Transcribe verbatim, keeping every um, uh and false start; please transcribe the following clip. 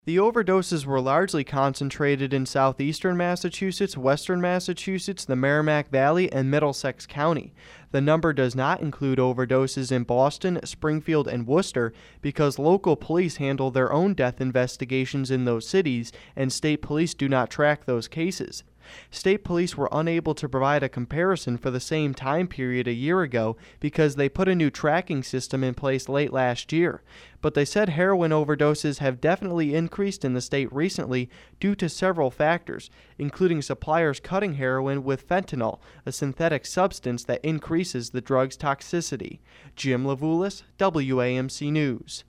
The overdoses were largely concentrated in southeastern Massachusetts, western Massachusetts, the Merrimack Valley, and Middlesex County. The number does not include overdoses in Boston, Springfield, and Worcester because local police handle their own death investigations in those cities, and state police do not track those cases. State police were unable to provide a comparison for the same time period a year ago because they put a new tracking system in place late last year. But they said heroin overdoses have definitely increased in the state recently due to several factors, including suppliers cutting heroin with fentanyl, a synthetic substance that increases the drug's toxicity. Jim Levulis, W A M C News.